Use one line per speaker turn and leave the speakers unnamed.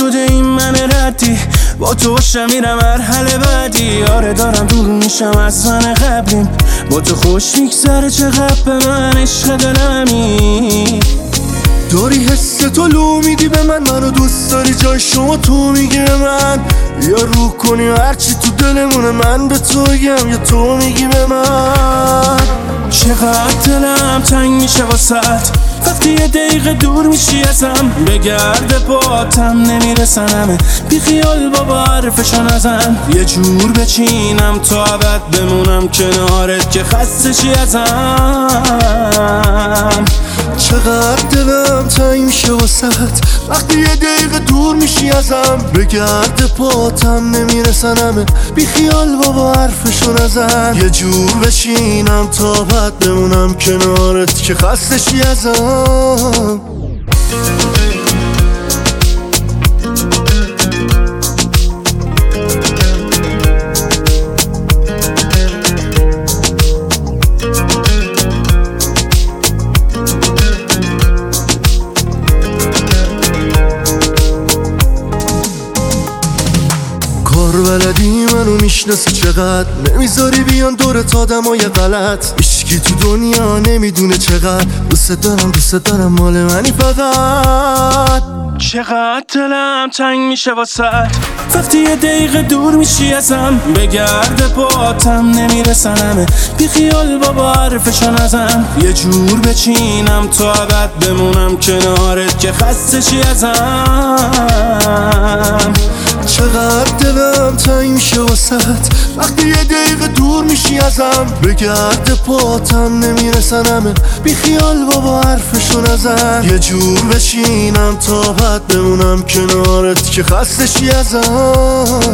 شده این من ردی، با تو باشم میرم مرحله بعدی. آره دارم دور میشم از من قبلیم، با تو خوش میگذره چقدر به من عشق دلمی.
داری حس تو لو میدی به من، منو دوست داری جای شما تو میگی به من. یا رو کنی هرچی تو دلمونه من به تو بگم یا تو میگی به من.
چقدر دلم تنگ میشه واسط وقتی یه دقیقه دور میشی ازم، بگرد پاتم نمیرسنمه، بی خیال بابا حرفشو نزن. یه جور بچینم تا ابد بمونم کنارت که خسته چی ازم.
چقدر دلم تنگ میشه واسط وقتی یه دقیقه دور میشی ازم، بگرد پاتم نمیرسنمه، بی خیال بابا حرفشو نزن. یه جور بچینم تا بعد بمونم کنارت که خسته چی ازم. بلدی منو میشناسی چقدر، نمیذاری بیان دورت آدمای غلط. هیچکی تو دنیا نمیدونه چقدر دوست دارم مال منی فقط.
چقدر دلم تنگ میشه واسط وقتی یه دقیقه دور میشی ازم، بگرد پاتم نمیرسنمه، بی خیال بابا حرفشو نزن. یه جور بچینم تا ابد بمونم کنارت که خسته چی ازم.
چقدر دلم تنگ میشه واسط وقتی یه دقیقه دور میشی ازم، بگرد پاتم نمیرسنمه، بی خیال بابا حرفشو نزن. یه جور بچینم تا بعد بمونم کنارت که خسته چی ازم.